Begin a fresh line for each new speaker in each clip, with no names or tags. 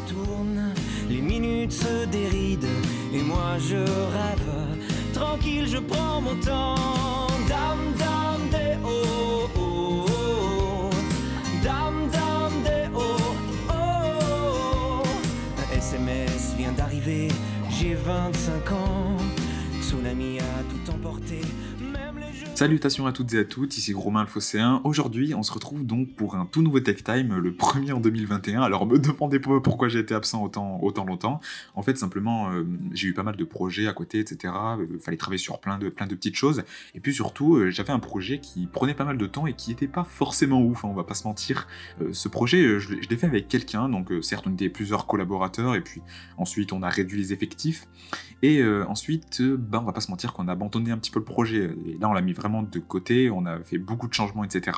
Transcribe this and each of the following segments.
tourne, les minutes se dérident et moi je rêve. Tranquille, je prends mon temps. Dame, dame, des oh, oh, oh. Dame, dame, des oh, oh, oh. Un SMS vient d'arriver, j'ai 25 ans. Tsunami a tout emporté.
Salutations à toutes et à tous, ici Romain le Phocéen. Aujourd'hui, on se retrouve donc pour un tout nouveau Tech Time, le premier en 2021. Alors, me demandez pas pourquoi j'ai été absent autant longtemps. En fait, simplement, j'ai eu pas mal de projets à côté, etc. Fallait travailler sur plein de petites choses. Et puis surtout, j'avais un projet qui prenait pas mal de temps et qui était pas forcément ouf, hein, on va pas se mentir. Ce projet, je l'ai fait avec quelqu'un, donc certes, on était plusieurs collaborateurs, et puis ensuite, on a réduit les effectifs. Et ensuite, on va pas se mentir qu'on a abandonné un petit peu le projet. Et là, on l'a mis vraiment de côté, on a fait beaucoup de changements, etc.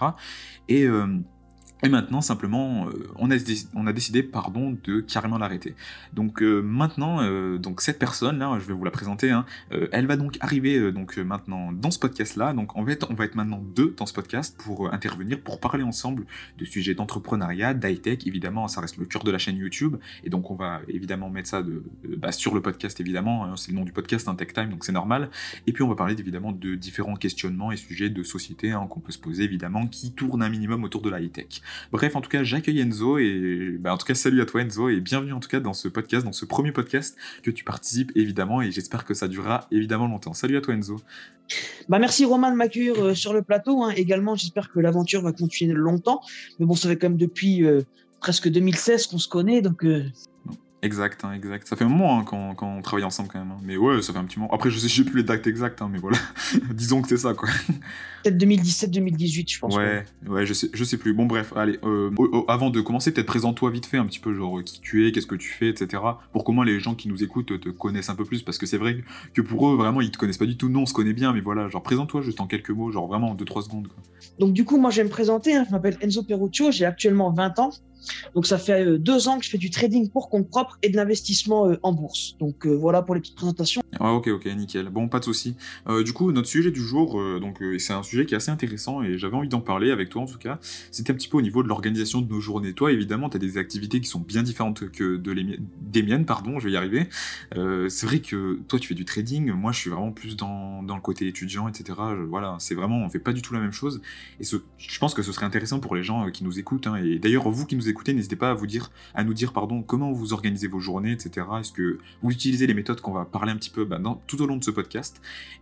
Et maintenant, simplement, on a décidé de carrément l'arrêter. Donc maintenant, donc cette personne-là, je vais vous la présenter, hein, elle va donc arriver maintenant dans ce podcast-là. Donc en fait, on va être maintenant deux dans ce podcast pour intervenir, pour parler ensemble de sujets d'entrepreneuriat, d'high-tech. Évidemment, ça reste le cœur de la chaîne YouTube. Et donc on va évidemment mettre ça sur le podcast, évidemment. Hein, c'est le nom du podcast, Tech Time, donc c'est normal. Et puis on va parler évidemment de différents questionnements et sujets de société, hein, qu'on peut se poser, évidemment, qui tournent un minimum autour de la high-tech. Bref, en tout cas, j'accueille Enzo et en tout cas, salut à toi Enzo et bienvenue en tout cas dans ce podcast, dans ce premier podcast que tu participes évidemment et j'espère que ça durera évidemment longtemps. Salut à toi Enzo.
Merci Romain de m'accueillir sur le plateau. Hein. Également, j'espère que l'aventure va continuer longtemps. Mais bon, ça fait quand même depuis presque 2016 qu'on se connaît, donc...
Exact. Ça fait un moment, hein, quand on travaille ensemble quand même. Hein. Mais ouais, ça fait un petit moment. Après, je sais plus les dates exactes, hein, mais voilà. Disons que c'est ça, quoi.
Peut-être 2017-2018, je pense.
Ouais, je sais plus. Bon, bref, allez. Avant de commencer, peut-être présente-toi vite fait un petit peu, genre qui tu es, qu'est-ce que tu fais, etc. Pour qu'au moins les gens qui nous écoutent te connaissent un peu plus, parce que c'est vrai que pour eux, vraiment, ils te connaissent pas du tout. Nous, on se connaît bien, mais voilà, genre présente-toi juste en quelques mots, genre vraiment en 2-3 secondes, quoi.
Donc du coup, moi, je vais me présenter. Hein. Je m'appelle Enzo Peruccio, j'ai actuellement 20 ans. Donc ça fait 2 ans que je fais du trading pour compte propre et de l'investissement en bourse. Donc voilà pour les petites présentations.
Ah, ok, nickel. Bon, pas de souci. Du coup, notre sujet du jour, c'est un sujet qui est assez intéressant et j'avais envie d'en parler avec toi en tout cas. C'était un petit peu au niveau de l'organisation de nos journées. Toi, évidemment, tu as des activités qui sont bien différentes que des miennes, je vais y arriver. C'est vrai que toi, tu fais du trading. Moi, je suis vraiment plus dans le côté étudiant, etc. Voilà, c'est vraiment, on fait pas du tout la même chose. Et je pense que ce serait intéressant pour les gens qui nous écoutent. Hein, et d'ailleurs, vous qui nous écoutez, n'hésitez pas à nous dire comment vous organisez vos journées, etc. Est-ce que vous utilisez les méthodes qu'on va parler un petit peu tout au long de ce podcast.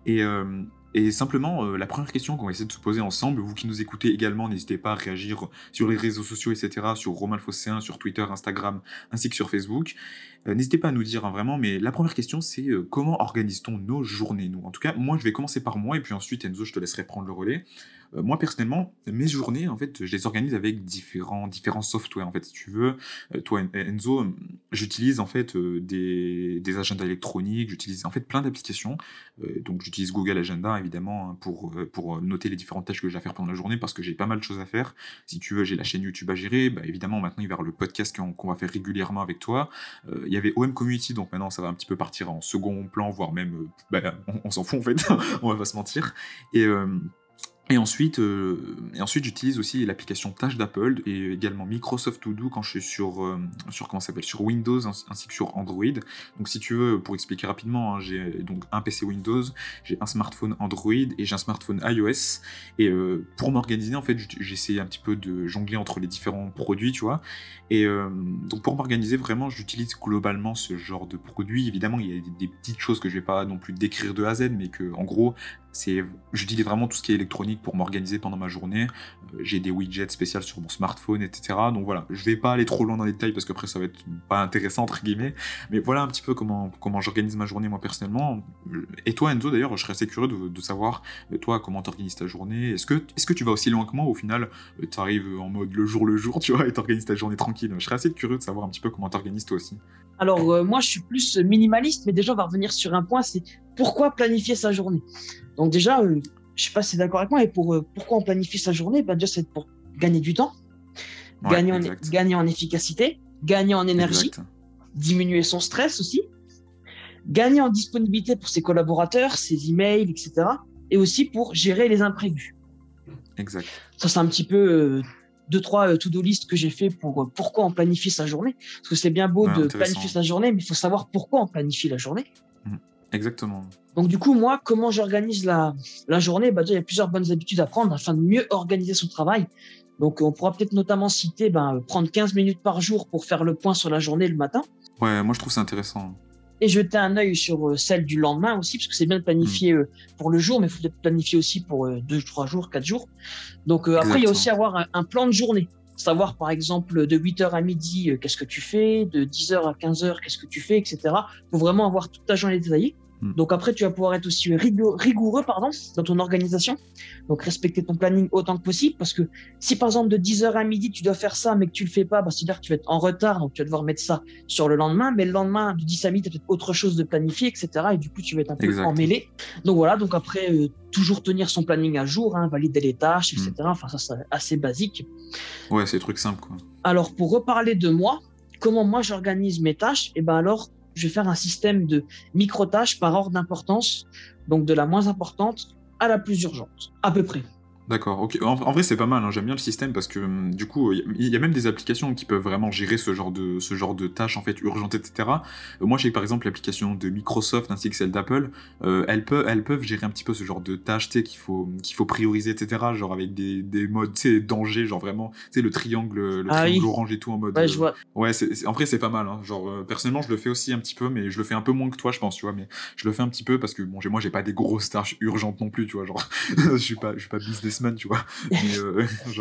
Et simplement, la première question qu'on va essayer de se poser ensemble, vous qui nous écoutez également, n'hésitez pas à réagir sur les réseaux sociaux, etc., sur Romain le Phocéen, sur Twitter, Instagram, ainsi que sur Facebook. N'hésitez pas à nous dire, hein, vraiment, mais la première question, c'est comment organise-t-on nos journées, nous ? En tout cas, moi, je vais commencer par moi, et puis ensuite, Enzo, je te laisserai prendre le relais. Moi, personnellement, mes journées, en fait, je les organise avec différents softwares, en fait, si tu veux. Toi, Enzo, j'utilise, en fait, des agendas électroniques, j'utilise, en fait, plein d'applications. Donc, j'utilise Google Agenda, évidemment, hein, pour noter les différentes tâches que j'ai à faire pendant la journée, parce que j'ai pas mal de choses à faire. Si tu veux, j'ai la chaîne YouTube à gérer. Évidemment, maintenant, il va y avoir le podcast qu'on va faire régulièrement avec toi. Il y avait OM Community, donc maintenant, ça va un petit peu partir en second plan, voire même, on s'en fout, en fait. On va pas se mentir. Et ensuite, j'utilise aussi l'application Tâches d'Apple et également Microsoft To Do quand je suis sur Windows ainsi que sur Android. Donc si tu veux, pour expliquer rapidement, hein, j'ai donc un PC Windows, j'ai un smartphone Android et j'ai un smartphone iOS. Et pour m'organiser, en fait, j'essaie un petit peu de jongler entre les différents produits, tu vois. Et donc pour m'organiser, vraiment, j'utilise globalement ce genre de produits. Évidemment, il y a des petites choses que je vais pas non plus décrire de A à Z, mais que en gros, j'utilise vraiment tout ce qui est électronique pour m'organiser pendant ma journée. J'ai des widgets spéciaux sur mon smartphone, etc. Donc voilà, je vais pas aller trop loin dans les détails parce qu'après ça va être pas intéressant entre guillemets. Mais voilà un petit peu comment j'organise ma journée moi personnellement. Et toi Enzo d'ailleurs, je serais assez curieux de savoir toi comment t'organises ta journée. Est-ce que tu vas aussi loin que moi, au final t'arrives en mode le jour, tu vois, et t'organises ta journée tranquille. Je serais assez curieux de savoir un petit peu comment t'organises toi aussi.
Alors moi je suis plus minimaliste, mais déjà on va revenir sur un point, c'est pourquoi planifier sa journée. Donc déjà, je sais pas si tu es d'accord avec moi, et pourquoi on planifie sa journée, déjà c'est pour gagner du temps, gagner en efficacité, gagner en énergie, diminuer son stress aussi, gagner en disponibilité pour ses collaborateurs, ses emails, etc. Et aussi pour gérer les imprévus.
Exact.
Ça c'est un petit peu 2-3 to-do list que j'ai fait pour pourquoi on planifie sa journée. Parce que c'est bien beau de planifier sa journée, mais il faut savoir pourquoi on planifie la journée.
Exactement.
Donc du coup, moi, comment j'organise la journée? Déjà, il y a plusieurs bonnes habitudes à prendre afin de mieux organiser son travail. Donc on pourra peut-être notamment citer prendre 15 minutes par jour pour faire le point sur la journée le matin.
Ouais, moi je trouve ça intéressant.
Et jeter un œil sur celle du lendemain aussi, parce que c'est bien de planifier pour le jour, mais il faut peut-être planifier aussi pour 2, 3 jours, 4 jours. Donc après, il y a aussi avoir un plan de journée. Savoir, par exemple, de 8h à midi, qu'est-ce que tu fais, de 10h à 15h, qu'est-ce que tu fais, etc. Pour vraiment avoir toute ta journée détaillée. Donc après, tu vas pouvoir être aussi rigoureux dans ton organisation. Donc respecter ton planning autant que possible, parce que si par exemple de 10h à midi, tu dois faire ça, mais que tu le fais pas, c'est-à-dire que tu vas être en retard, donc tu vas devoir mettre ça sur le lendemain, mais le lendemain, de 10 à midi, tu as peut-être autre chose de planifier, etc. Et du coup, tu vas être un peu emmêlé. Donc voilà, donc après, toujours tenir son planning à jour, valider les tâches, etc. Enfin, ça, c'est assez basique.
Ouais, c'est des trucs simples, quoi.
Alors, pour reparler de moi, comment moi j'organise mes tâches, alors, je vais faire un système de micro-tâches par ordre d'importance, donc de la moins importante à la plus urgente, à peu près.
D'accord, ok. En vrai, c'est pas mal, j'aime bien le système parce que du coup, il y a même des applications qui peuvent vraiment gérer ce genre de tâches en fait urgentes, etc. Moi, je sais que par exemple, l'application de Microsoft ainsi que celle d'Apple, elles peuvent gérer un petit peu ce genre de tâches, tu sais, qu'il faut prioriser, etc. Genre avec des modes, tu sais, danger, genre vraiment, tu sais, le triangle orange et tout en mode.
Ouais, je vois.
Ouais, en vrai, c'est pas mal. Genre, personnellement, je le fais aussi un petit peu, mais je le fais un peu moins que toi, je pense, tu vois. Mais je le fais un petit peu parce que bon, moi, j'ai pas des grosses tâches urgentes non plus, tu vois. Genre, je suis pas businessman, tu vois, mais tu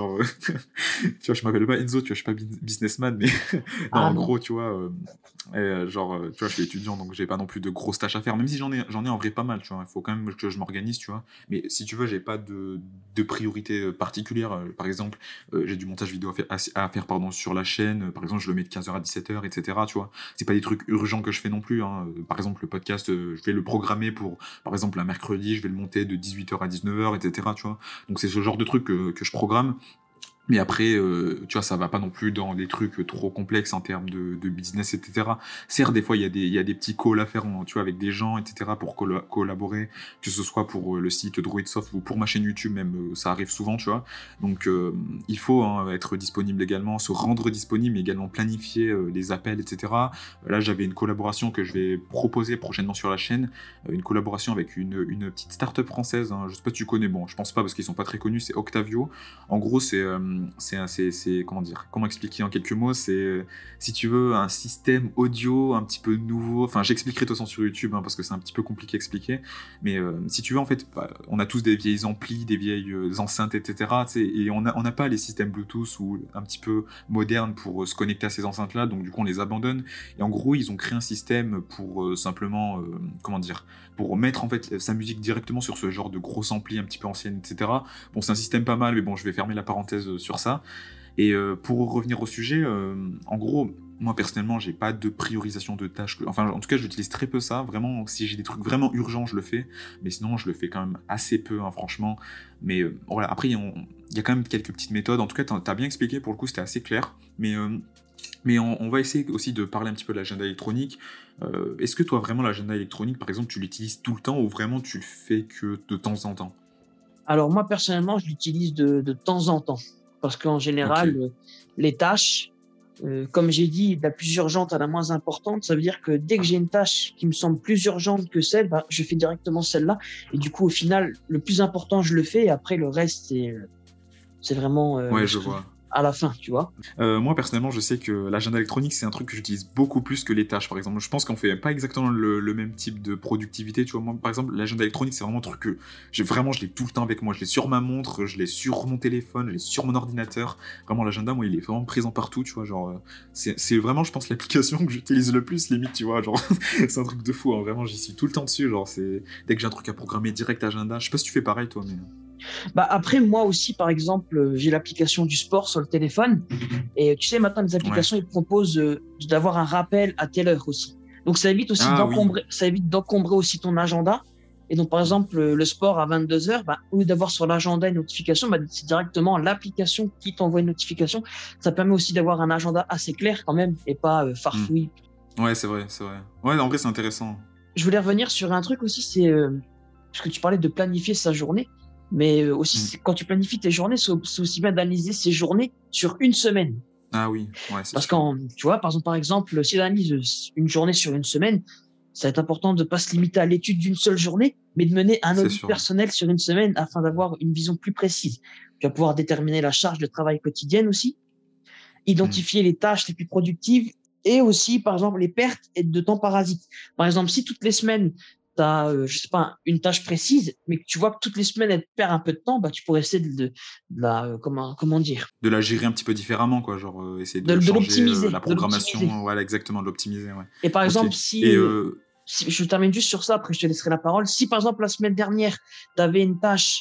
vois, je m'appelle pas Enzo, tu vois, je suis pas businessman, mais non, en gros, tu vois, tu vois, je suis étudiant, donc j'ai pas non plus de grosses tâches à faire, même si j'en ai en vrai pas mal, tu vois, il faut quand même que je m'organise, tu vois, mais si tu veux, j'ai pas de priorité particulière. Par exemple, j'ai du montage vidéo à faire sur la chaîne, par exemple, je le mets de 15h à 17h, etc., tu vois, c'est pas des trucs urgents que je fais non plus, par exemple, le podcast, je vais le programmer pour, par exemple, un mercredi, je vais le monter de 18h à 19h, etc., tu vois, donc c'est ce genre de truc que je programme. Mais après, tu vois, ça va pas non plus dans des trucs trop complexes en termes de business, etc. Certes, des fois, il y a des petits calls à faire, tu vois, avec des gens, etc. pour collaborer, que ce soit pour le site Droidsoft ou pour ma chaîne YouTube même, ça arrive souvent, tu vois. Donc, il faut être disponible également, se rendre disponible, mais également planifier les appels, etc. Là, j'avais une collaboration que je vais proposer prochainement sur la chaîne, une collaboration avec une petite start-up française, je sais pas si tu connais, bon, je pense pas parce qu'ils sont pas très connus, c'est Octavio. En gros, c'est comment expliquer en quelques mots, c'est, si tu veux, un système audio un petit peu nouveau, enfin j'expliquerai de toute façon sur YouTube, parce que c'est un petit peu compliqué à expliquer, mais si tu veux, en fait, on a tous des vieilles amplis, des vieilles enceintes, etc., et on n'a pas les systèmes Bluetooth ou un petit peu modernes pour se connecter à ces enceintes-là, donc du coup on les abandonne, et en gros ils ont créé un système pour simplement, pour mettre en fait sa musique directement sur ce genre de grosse ampli un petit peu ancienne, etc. Bon, c'est un système pas mal, mais bon, je vais fermer la parenthèse sur ça. Et pour revenir au sujet, en gros, moi personnellement, j'ai pas de priorisation de tâches. Enfin, en tout cas, j'utilise très peu ça. Vraiment, si j'ai des trucs vraiment urgents, je le fais. Mais sinon, je le fais quand même assez peu, franchement. Mais voilà, après, il y a quand même quelques petites méthodes. En tout cas, t'as bien expliqué, pour le coup, c'était assez clair. Mais on va essayer aussi de parler un petit peu de l'agenda électronique. Est-ce que toi, vraiment, l'agenda électronique, par exemple, tu l'utilises tout le temps ou vraiment tu le fais que de temps en temps?
Alors moi, personnellement, je l'utilise de temps en temps. Parce qu'en général, les tâches, comme j'ai dit, de la plus urgente à la moins importante, ça veut dire que dès que j'ai une tâche qui me semble plus urgente que celle, je fais directement celle-là. Et du coup, au final, le plus important, je le fais. Et après, le reste, c'est vraiment...
ouais, je vois.
À la fin, tu vois.
Moi, personnellement, je sais que l'agenda électronique, c'est un truc que j'utilise beaucoup plus que les tâches, par exemple. Je pense qu'on fait pas exactement le même type de productivité, tu vois. Moi, par exemple, l'agenda électronique, c'est vraiment un truc que je l'ai tout le temps avec moi. Je l'ai sur ma montre, je l'ai sur mon téléphone, je l'ai sur mon ordinateur. Vraiment, l'agenda, moi, il est vraiment présent partout, tu vois. Genre, c'est vraiment, je pense, l'application que j'utilise le plus, limite, tu vois. Genre, c'est un truc de fou, vraiment, j'y suis tout le temps dessus. Genre, dès que j'ai un truc à programmer, direct agenda. Je sais pas si tu fais pareil, toi, mais...
Après, moi aussi, par exemple, j'ai l'application du sport sur le téléphone. Et tu sais, maintenant, les applications, ils proposent d'avoir un rappel à telle heure aussi. Donc, ça évite aussi d'encombrer aussi ton agenda. Et donc, par exemple, le sport à 22h, au lieu d'avoir sur l'agenda une notification, c'est directement l'application qui t'envoie une notification. Ça permet aussi d'avoir un agenda assez clair quand même et pas farfouille.
Ouais, c'est vrai. Ouais, en vrai, c'est intéressant.
Je voulais revenir sur un truc aussi, c'est parce que tu parlais de planifier sa journée. Mais aussi,
Mm.
quand tu planifies tes journées, c'est aussi bien d'analyser ces journées sur une semaine.
Ah oui, ouais, c'est
Parce
sûr.
tu vois, par exemple, si on analyse une journée sur une semaine, ça va être important de ne pas se limiter à l'étude d'une seule journée, mais de mener un
C'est
audit
sûr.
personnel sur une semaine afin d'avoir une vision plus précise. Tu vas pouvoir déterminer la charge de travail quotidienne aussi,
Mm.
identifier les tâches les plus productives et aussi, par exemple, les pertes de temps parasites. Par exemple, si toutes les semaines, tu as, je sais pas, une tâche précise, mais que tu vois que toutes les semaines, elle te perd un peu de temps, bah, tu pourrais essayer de la, comment dire,
De la gérer un petit peu différemment, quoi, genre essayer de
de
changer
l'optimiser,
la
de l'optimiser.
programmation, voilà, exactement, de l'optimiser, ouais.
Et par
Ok.
exemple,
Et
si je termine juste sur ça, après je te laisserai la parole. Si par exemple la semaine dernière, tu avais une tâche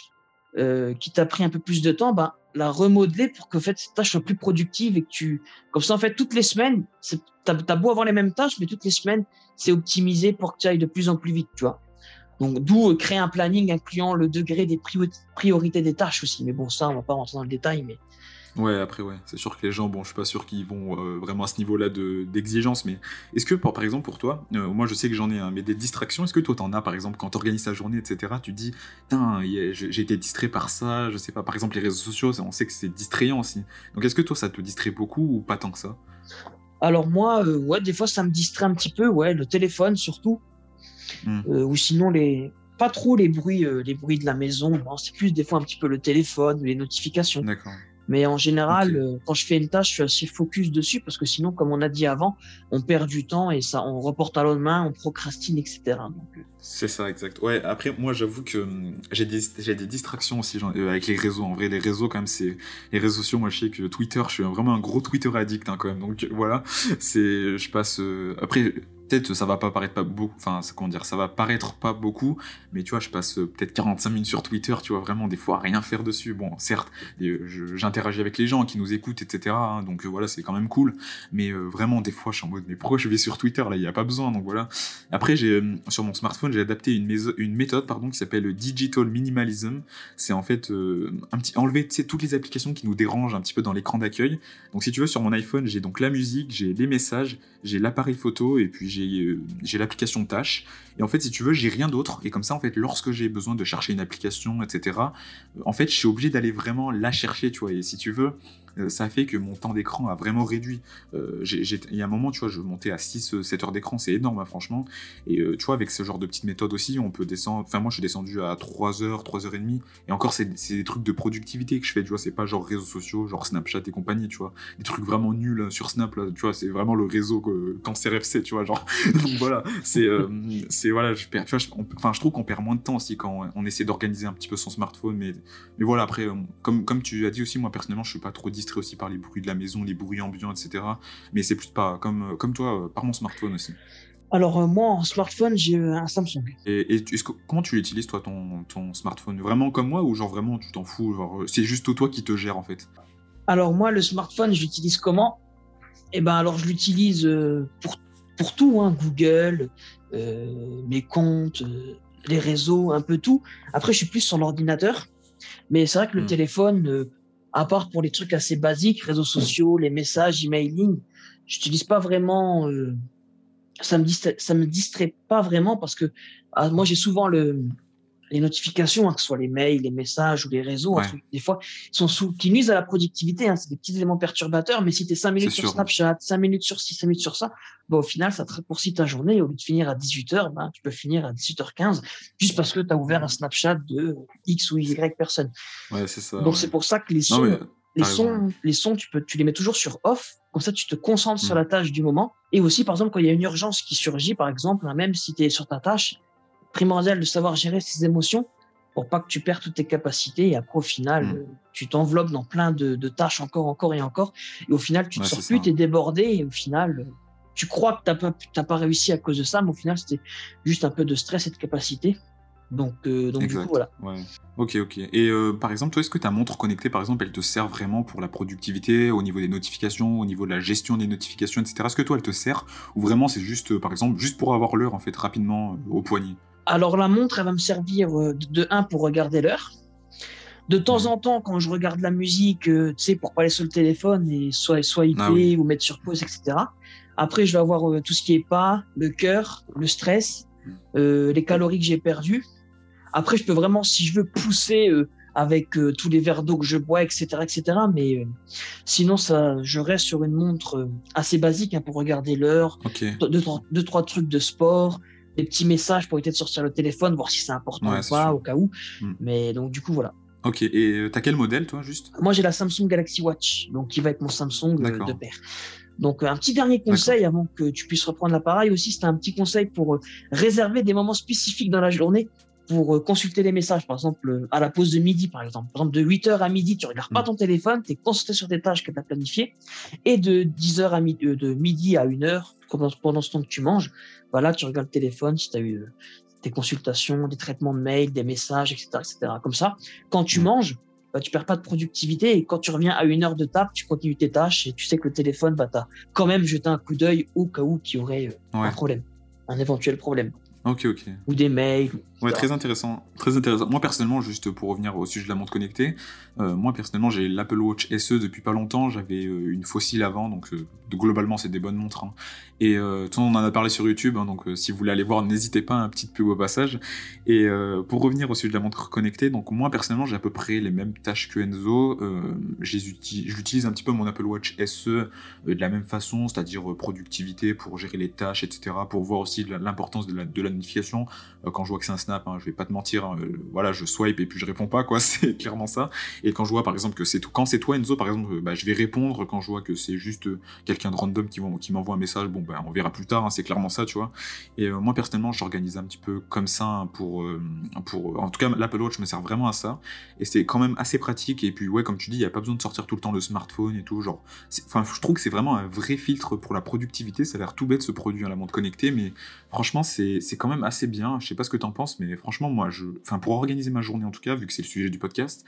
qui t'a pris un peu plus de temps, bah, la remodeler pour que en fait, cette tâche soit plus productive et que comme ça, en fait, toutes les semaines, t'as beau avoir les mêmes tâches, mais toutes les semaines, c'est optimisé pour que tu ailles de plus en plus vite, tu vois. Donc, d'où créer un planning incluant le degré des priorités des tâches aussi. Mais bon, ça, on va pas rentrer dans le détail, mais
ouais, après, ouais, c'est sûr que les gens, bon, je suis pas sûr qu'ils vont vraiment à ce niveau-là d'exigence, mais est-ce que, par exemple, pour toi, moi je sais que j'en ai un, mais des distractions, est-ce que toi t'en as, par exemple, quand t'organises ta journée, etc., tu te dis, putain, j'ai été distrait par ça, je sais pas, par exemple, les réseaux sociaux, on sait que c'est distrayant aussi. Donc est-ce que toi ça te distrait beaucoup ou pas tant que ça?
alors moi, ouais, des fois, ça me distrait un petit peu, ouais, le téléphone surtout.
Hmm,
Ou sinon pas trop les bruits de la maison, non, c'est plus des fois un petit peu le téléphone, les notifications.
d'accord.
Mais en
Ok.
général, quand je fais une tâche, je suis assez focus dessus parce que sinon, comme on a dit avant, on perd du temps et ça, on reporte à lendemain, on procrastine, etc. Donc,
C'est ça, exact. Ouais, après, moi, j'avoue que j'ai des distractions aussi avec les réseaux. En vrai, les réseaux, quand même, c'est... Les réseaux sociaux, moi, je sais que Twitter, je suis vraiment un gros Twitter addict, hein, quand même. Donc, voilà, c'est... Je passe... Après, peut-être, ça va pas paraître pas beaucoup... Enfin, comment dire, ça va paraître pas beaucoup, mais tu vois, je passe peut-être 45 minutes sur Twitter, tu vois, vraiment, des fois, à rien faire dessus. Bon, certes, j'interagis avec les gens qui nous écoutent, etc., hein, donc, voilà, c'est quand même cool. Mais vraiment, des fois, je suis en mode, mais pourquoi je vais sur Twitter, là? Il y a pas besoin, donc voilà. Après, sur mon smartphone, j'ai adapté une méthode pardon, qui s'appelle Digital Minimalism. C'est en fait enlever toutes les applications qui nous dérangent un petit peu dans l'écran d'accueil. Donc si tu veux, sur mon iPhone, j'ai donc la musique, j'ai les messages, j'ai l'appareil photo et puis j'ai l'application de tâches. Et en fait, si tu veux, j'ai rien d'autre. Et comme ça, en fait, lorsque j'ai besoin de chercher une application, etc., en fait, je suis obligé d'aller vraiment la chercher, tu vois. Et si tu veux, ça fait que mon temps d'écran a vraiment réduit. Il y a un moment, tu vois, je montais à 6-7 heures d'écran, c'est énorme, hein, franchement. Et tu vois, avec ce genre de petites méthodes aussi, on peut descendre... Enfin, moi, je suis descendu à 3 heures, 3 heures et demie. Et encore, c'est des trucs de productivité que je fais, tu vois. C'est pas genre réseaux sociaux, genre Snapchat et compagnie, tu vois. Des trucs vraiment nuls sur Snap, là, tu vois. C'est vraiment le réseau Cancer FC, tu vois, genre. Donc voilà, voilà, je perds, tu vois, je trouve qu'on perd moins de temps aussi quand on essaie d'organiser un petit peu son smartphone. Mais voilà, après, comme tu as dit aussi, moi, personnellement, je suis pas trop distrait aussi par les bruits de la maison, les bruits ambiants, etc. Mais c'est plus pas comme toi, par mon smartphone aussi.
alors moi, en smartphone, j'ai un Samsung.
Et comment tu l'utilises, toi, ton smartphone? Vraiment comme moi ou genre vraiment tu t'en fous? Genre, c'est juste toi qui te gère en fait.
Alors moi, le smartphone, je l'utilise comment? Eh ben, alors je l'utilise pour tout, hein, Google, mes comptes, les réseaux, un peu tout. Après, je suis plus sur l'ordinateur. Mais c'est vrai que le
Hmm.
téléphone, à part pour les trucs assez basiques, réseaux sociaux, les messages, emailing, j'utilise pas vraiment. Ça me distrait pas vraiment parce que moi j'ai souvent les notifications, hein, que ce soit les mails, les messages ou les réseaux, un
Ouais,
truc, des fois, qui nuisent à la productivité. Hein, c'est des petits éléments perturbateurs, mais si tu es 5
c'est
minutes sur
sûr.
Snapchat, 5 minutes sur ci, 5 minutes sur ça, bah, au final, ça te raccourcit ta journée. Au lieu de finir à 18h, ben, tu peux finir à 18h15 juste parce que tu as ouvert un Snapchat de X ou Y personne.
Ouais, c'est ça,
Donc
ouais.
c'est pour ça que
Non mais t'as raison. Ouais.
les sons, tu les mets toujours sur off. Comme ça, tu te concentres sur
Hmm.
la tâche du moment. Et aussi, par exemple, quand il y a une urgence qui surgit, par exemple, hein, même si tu es sur ta tâche, primordial de savoir gérer ses émotions pour pas que tu perds toutes tes capacités. Et après, au final,
Hmm.
tu t'enveloppes dans plein de tâches encore et encore. Et au final, tu te
Ouais,
sors
c'est
plus,
ça.
tu es débordé. Et au final, tu crois que t'as pas réussi à cause de ça, mais au final, c'était juste un peu de stress et de capacité. Donc du coup,
Exact.
voilà.
Ouais. Ok, ok. Et par exemple, toi, est-ce que ta montre connectée, par exemple, elle te sert vraiment pour la productivité, au niveau des notifications, au niveau de la gestion des notifications, etc. Est-ce que toi, elle te sert ou vraiment c'est juste, par exemple, juste pour avoir l'heure en fait rapidement au poignet?
Alors la montre, elle va me servir de un pour regarder l'heure. De temps
Mhm.
en temps, quand je regarde la musique, tu sais, pour pas aller sur le téléphone et soit
Ah oui.
IP ou mettre sur pause, etc. Après, je vais avoir tout ce qui est pas, le cœur, le stress, les calories que j'ai perdues. Après, je peux vraiment, si je veux pousser avec tous les verres d'eau que je bois, etc., etc. Mais sinon, je reste sur une montre assez basique pour regarder l'heure,
Ok.
deux, trois trucs de sport, des petits messages pour éviter de sortir le téléphone, voir si c'est important
Ouais,
ou
c'est
pas,
sûr.
au cas où.
Mm.
Mais donc, du coup, voilà.
Ok, et t'as quel modèle, toi, juste?
Moi, j'ai la Samsung Galaxy Watch, donc qui va avec mon Samsung
D'accord.
de pair. Donc, un petit dernier conseil avant que tu puisses reprendre l'appareil aussi, c'était un petit conseil pour réserver des moments spécifiques dans la journée pour consulter les messages. Par exemple, à la pause de midi, par exemple. Par exemple, de 8h à midi, tu regardes pas ton téléphone, tu es concentré sur tes tâches que tu as planifiées. Et de 10h à midi, de midi à 1h, pendant ce temps que tu manges, voilà, tu regardes le téléphone si tu as eu des consultations, des traitements de mails, des messages, etc., etc. Comme ça, quand tu manges, tu perds pas de productivité et quand tu reviens à 1 heure de table, tu continues tes tâches et tu sais que le téléphone, t'as quand même jeté un coup d'œil au cas où qu'il y aurait un problème, un éventuel problème.
Ok.
Ou des mails.
Ouais, très intéressant. Très intéressant. Moi, personnellement, juste pour revenir au sujet de la montre connectée, moi, personnellement, j'ai l'Apple Watch SE depuis pas longtemps. J'avais une Fossil avant, donc globalement, c'est des bonnes montres. Hein. Et on en a parlé sur YouTube, hein, donc si vous voulez aller voir, n'hésitez pas, un petit pub au passage. Et pour revenir au sujet de la montre connectée, donc moi, personnellement, j'ai à peu près les mêmes tâches que Enzo. J'utilise un petit peu mon Apple Watch SE de la même façon, c'est-à-dire productivité pour gérer les tâches, etc., pour voir aussi l'importance de la notification. Quand je vois que c'est un snap, je vais pas te mentir, voilà, je swipe et puis je réponds pas, quoi, c'est clairement ça. Et quand je vois par exemple que quand c'est toi Enzo, par exemple, je vais répondre. Quand je vois que c'est juste quelqu'un de random qui m'envoie un message, bon on verra plus tard, c'est clairement ça, tu vois. Et moi personnellement, j'organise un petit peu comme ça pour en tout cas l'Apple Watch me sert vraiment à ça et c'est quand même assez pratique. Et puis ouais, comme tu dis, il y a pas besoin de sortir tout le temps le smartphone et tout, genre enfin je trouve que c'est vraiment un vrai filtre pour la productivité. Ça a l'air tout bête ce produit, la montre connectée, mais franchement c'est quand même assez bien. Je sais pas ce que t'en penses, mais franchement moi pour organiser ma journée en tout cas, vu que c'est le sujet du podcast,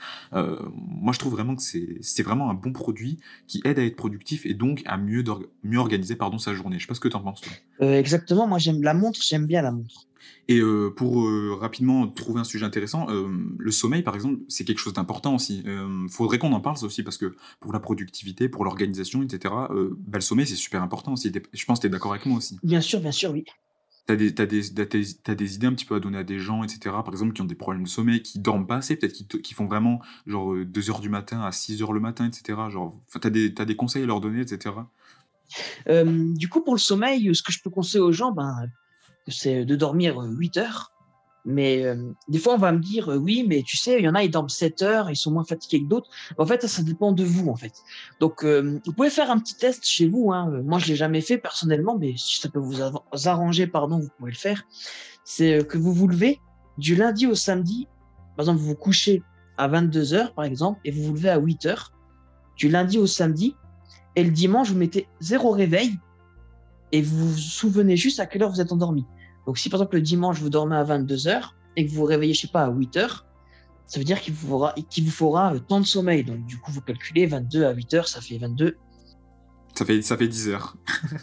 moi je trouve vraiment que c'est vraiment un bon produit qui aide à être productif et donc à mieux organiser sa journée. Je sais pas ce que t'en penses toi.
Exactement, moi j'aime bien la montre.
Et pour rapidement trouver un sujet intéressant, le sommeil par exemple, c'est quelque chose d'important aussi. Faudrait qu'on en parle aussi parce que pour la productivité, pour l'organisation, etc., le sommeil c'est super important aussi. Je pense que t'es d'accord avec moi aussi.
Bien sûr, oui.
T'as des idées un petit peu à donner à des gens, etc., par exemple, qui ont des problèmes de sommeil, qui dorment pas assez, peut-être qui font vraiment genre 2h du matin à 6h le matin, etc., genre, t'as des conseils à leur donner, etc.
Du coup, pour le sommeil, ce que je peux conseiller aux gens, c'est de dormir 8 heures. Mais des fois, on va me dire, oui, mais tu sais, il y en a, ils dorment 7 heures, ils sont moins fatigués que d'autres. En fait, ça dépend de vous, en fait. Donc, vous pouvez faire un petit test chez vous. Moi, je l'ai jamais fait personnellement, mais si ça peut vous arranger, vous pouvez le faire. C'est que vous vous levez du lundi au samedi. Par exemple, vous vous couchez à 22 heures, par exemple, et vous vous levez à 8 heures. Du lundi au samedi. Et le dimanche, vous mettez 0 réveil et vous vous souvenez juste à quelle heure vous êtes endormi. Donc, si par exemple le dimanche, vous dormez à 22h et que vous vous réveillez, je sais pas, à 8h, ça veut dire qu'il vous faudra tant de sommeil. Donc, du coup, vous calculez 22 à 8h, ça fait 22.
Ça fait 10 heures.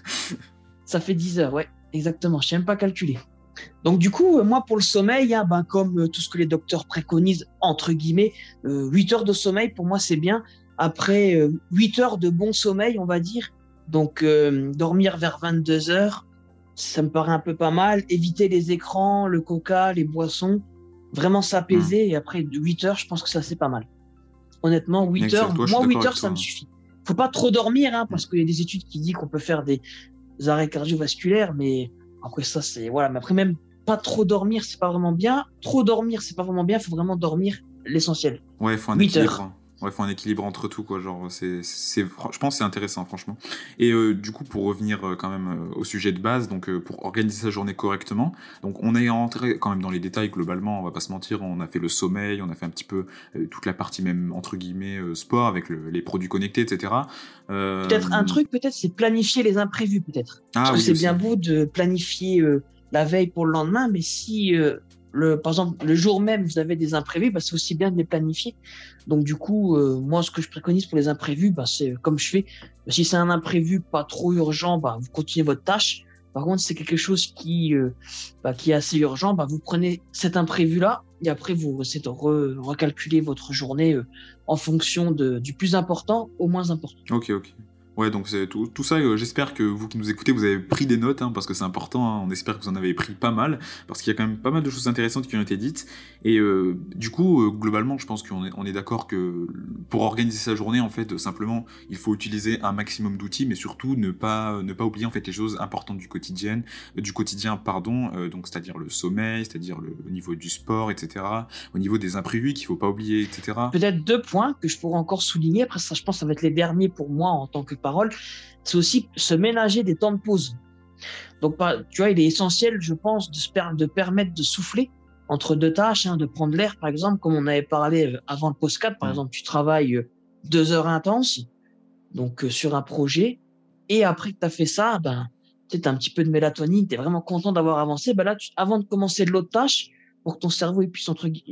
Ça fait 10 heures, ouais, exactement. Je ne sais même pas calculer. Donc, du coup, moi, pour le sommeil, comme tout ce que les docteurs préconisent, entre guillemets, 8 heures de sommeil, pour moi, c'est bien. Après 8 heures de bon sommeil, on va dire. Donc, dormir vers 22 heures, ça me paraît un peu pas mal. Éviter les écrans, le coca, les boissons. Vraiment s'apaiser. Et après 8 heures, je pense que ça, c'est pas mal. Honnêtement, 8 heures, moi, 8 heures, ça me suffit. Faut pas trop dormir, parce qu'il y a des études qui disent qu'on peut faire des arrêts cardiovasculaires. Mais après, ça, c'est... Voilà. Mais après, même pas trop dormir, c'est pas vraiment bien. Trop dormir, c'est pas vraiment bien. Faut vraiment dormir l'essentiel.
Ouais, il faut un équilibre. Ouais, faut un équilibre entre tout, quoi. Genre, je pense que c'est intéressant, franchement. Et du coup, pour revenir quand même au sujet de base, donc pour organiser sa journée correctement, donc on est rentré quand même dans les détails globalement, on va pas se mentir, on a fait le sommeil, on a fait un petit peu toute la partie même entre guillemets sport avec les produits connectés, etc.
Peut-être un truc, c'est planifier les imprévus, peut-être. Parce que c'est bien beau de planifier la veille pour le lendemain, mais si par exemple, le jour même, vous avez des imprévus, c'est aussi bien de les planifier. Donc, du coup, moi, ce que je préconise pour les imprévus, c'est comme je fais. Si c'est un imprévu pas trop urgent, vous continuez votre tâche. Par contre, si c'est quelque chose qui est assez urgent, vous prenez cet imprévu-là et après, vous essayez de recalculer votre journée en fonction du plus important au moins important.
Ok. Ouais, donc c'est tout ça, j'espère que vous qui nous écoutez, vous avez pris des notes, hein, parce que c'est important, hein, on espère que vous en avez pris pas mal, parce qu'il y a quand même pas mal de choses intéressantes qui ont été dites, et du coup, globalement, je pense qu'on est d'accord que pour organiser sa journée, en fait, simplement, il faut utiliser un maximum d'outils, mais surtout ne pas oublier, en fait, les choses importantes du quotidien, pardon, donc c'est-à-dire le sommeil, c'est-à-dire au niveau du sport, etc., au niveau des imprévus qu'il faut pas oublier, etc.
Peut-être 2 points que je pourrais encore souligner, après ça, je pense que ça va être les derniers pour moi en tant que parole, c'est aussi se ménager des temps de pause. Donc, tu vois, il est essentiel, je pense, de permettre de souffler entre 2 tâches, hein, de prendre l'air, par exemple, comme on avait parlé avant le post-4, par exemple, tu travailles 2 heures intenses, donc sur un projet, et après que tu as fait ça, ben, tu as un petit peu de mélatonine, tu es vraiment content d'avoir avancé, ben là, avant de commencer l'autre tâche, pour que ton cerveau il puisse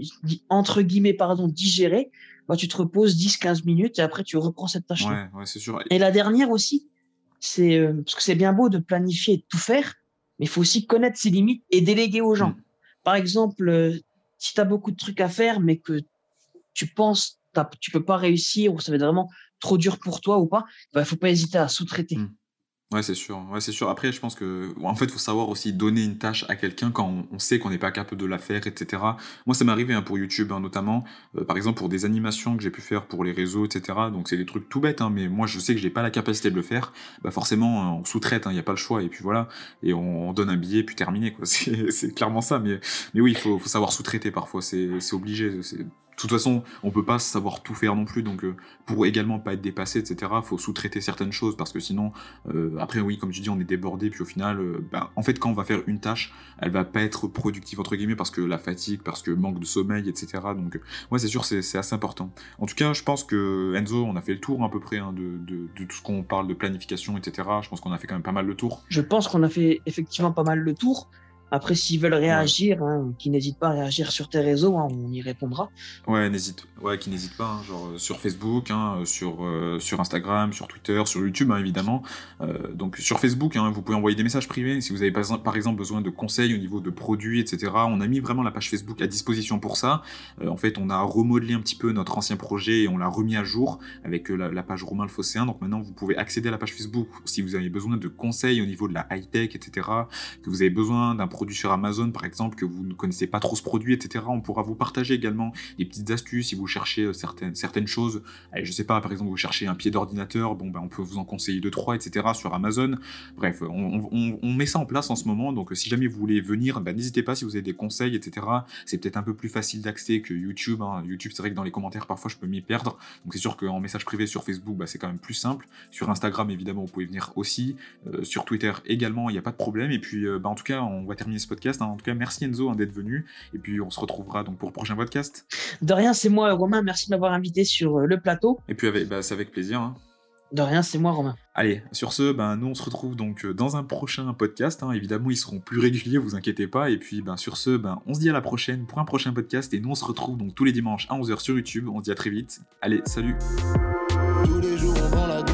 entre guillemets pardon, digérer, ben, tu te reposes 10-15 minutes et après tu reprends cette tâche-là.
Ouais, c'est sûr.
Et la dernière aussi, c'est parce que c'est bien beau de planifier et de tout faire, mais il faut aussi connaître ses limites et déléguer aux gens. Par exemple, si tu as beaucoup de trucs à faire, mais que tu penses tu peux pas réussir ou ça va être vraiment trop dur pour toi ou pas, il faut pas hésiter à sous-traiter.
Ouais, c'est sûr. Ouais, c'est sûr. Après, je pense que, en fait, faut savoir aussi donner une tâche à quelqu'un quand on sait qu'on n'est pas capable de la faire, etc. Moi, ça m'est arrivé, hein, pour YouTube, hein, notamment, par exemple, pour des animations que j'ai pu faire pour les réseaux, etc. Donc, c'est des trucs tout bêtes, hein, mais moi, je sais que j'ai pas la capacité de le faire. Bah, forcément, on sous-traite, hein, y a pas le choix, et puis voilà. Et on donne un billet, puis terminé, quoi. C'est clairement ça, mais oui, il faut savoir sous-traiter parfois. C'est obligé. De toute façon, on peut pas savoir tout faire non plus, donc pour également pas être dépassé, etc., faut sous-traiter certaines choses, parce que sinon, après, oui, comme tu dis, on est débordé, puis au final, en fait, quand on va faire une tâche, elle va pas être productive, entre guillemets, parce que la fatigue, parce que manque de sommeil, etc., donc, ouais, c'est sûr, c'est assez important. En tout cas, je pense que, Enzo, on a fait le tour, à peu près, hein, de tout ce qu'on parle de planification, etc., je pense qu'on a fait quand même pas mal le tour.
Je pense qu'on a fait effectivement pas mal le tour. Après, s'ils veulent réagir, hein, qu'ils n'hésitent pas à réagir sur tes réseaux, hein, on y répondra.
Ouais, qu'ils n'hésitent pas, hein, genre sur Facebook, hein, sur Instagram, sur Twitter, sur YouTube, hein, évidemment. Donc sur Facebook, hein, vous pouvez envoyer des messages privés si vous avez par exemple besoin de conseils au niveau de produits, etc. On a mis vraiment la page Facebook à disposition pour ça. En fait, on a remodelé un petit peu notre ancien projet et on l'a remis à jour avec la page Romain le Phocéen. Donc maintenant, vous pouvez accéder à la page Facebook si vous avez besoin de conseils au niveau de la high-tech, etc. Que vous avez besoin d'un produit sur Amazon, par exemple, que vous ne connaissez pas trop ce produit, etc. On pourra vous partager également des petites astuces si vous cherchez certaines choses. Allez, je sais pas, par exemple, vous cherchez un pied d'ordinateur, bon, on peut vous en conseiller 2-3, etc. sur Amazon. Bref, on met ça en place en ce moment, donc si jamais vous voulez venir, n'hésitez pas si vous avez des conseils, etc. C'est peut-être un peu plus facile d'accès que YouTube, hein. YouTube, c'est vrai que dans les commentaires, parfois, je peux m'y perdre, donc c'est sûr qu'en message privé sur Facebook, c'est quand même plus simple. Sur Instagram, évidemment, vous pouvez venir aussi. Sur Twitter également, il n'y a pas de problème. Et puis, en tout cas, on va terminer ce podcast, hein. En tout cas, merci Enzo, hein, d'être venu, et puis on se retrouvera donc pour le prochain podcast.
De rien, c'est moi, Romain, merci de m'avoir invité sur le plateau.
Et puis, c'est avec plaisir, hein.
De rien, c'est moi, Romain.
Allez, sur ce, nous on se retrouve donc dans un prochain podcast, hein. Évidemment, ils seront plus réguliers, vous inquiétez pas. Et puis, sur ce, on se dit à la prochaine pour un prochain podcast. Et nous, on se retrouve donc tous les dimanches à 11h sur YouTube. On se dit à très vite. Allez, salut. Tous les jours, on vend la